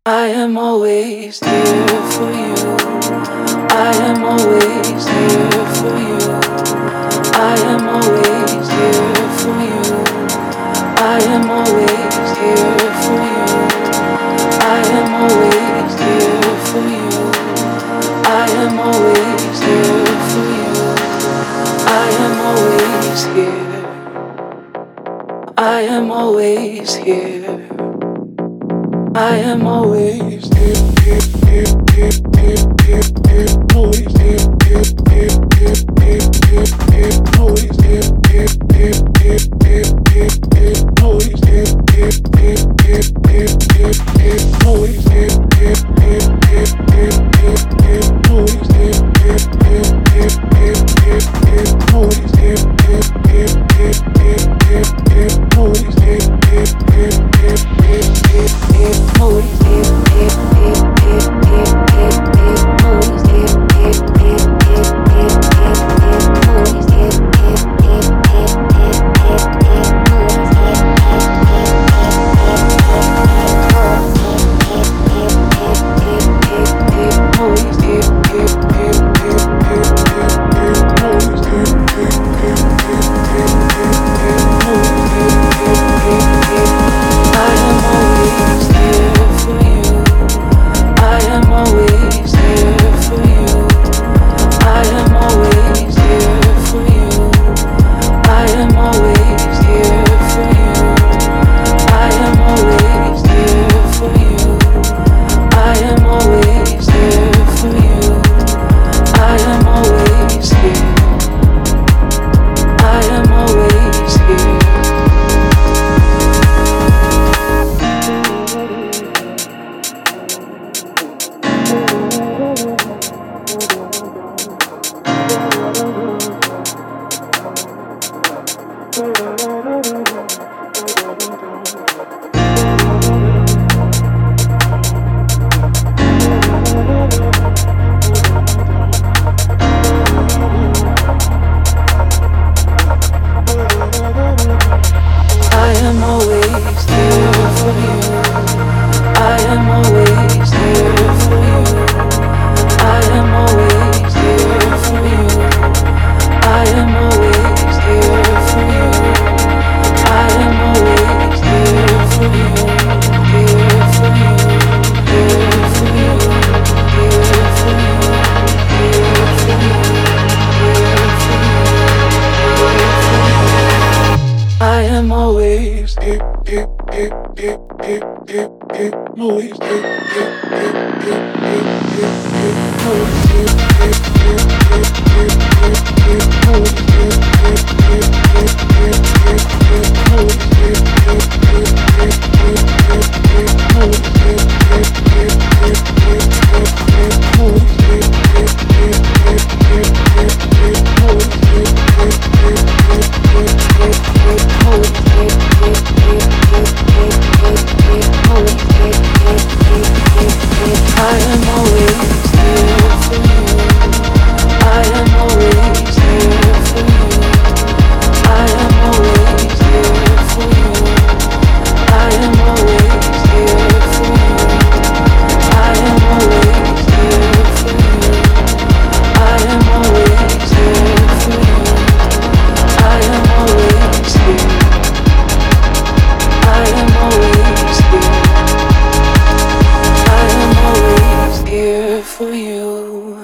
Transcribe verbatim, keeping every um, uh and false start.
I am always here for you. I am always here for you. I am always here for you. I am always here for you. I am always here for you. I am always here for you. I am always here. I am always here. I am always here, here, here, here, here, here, here, always here, here, here, here, here, here, here, always here, here, here, here, here, here, here, always here, here, here, here, here, here, here, always here, here, here, here, here, here, here, always here, here, here, here, here, here, here, always here, here, here, here, here, here, here, always here, here, here, here, here, here, here, always here, here, here, here, here, here, here, always here, here, here, here, here, here, here, always here, here, here, here, here, here, here, always here, always here, here, here, here, here, here, here, always here, here, here, here, here, here, here, always here, here, here, here. I am always here for you. I am always here for you. I am always here for you. I am always here for you. I am always here for you. I am always here for you. I am always here. I am always here. I am always here for you. I am always here for you. I am always here for you. I am always here for you. I am always here for you. Here for you. Here for you. Here for you. Here for you. Here for you. I am always here, here, here, here, here, here, here, always here, here, here, here, here, here, here, always here, here, here, here, here, here, here, always here, here, here, here, here, here, here, always here, here, here, here, here, here, here, always here, here, here, here, here, here, here, always here, here, here, here, here, here, here, always here, here, here, here, here, here, here, always here, here, here, here, here, here, here, always here, here, here, here, here. I am always here for you. I am always here for you. I am always here for you. I am always here for you. I am always here for you. I am always here for you. I am always here. I am always here. I am always here for you.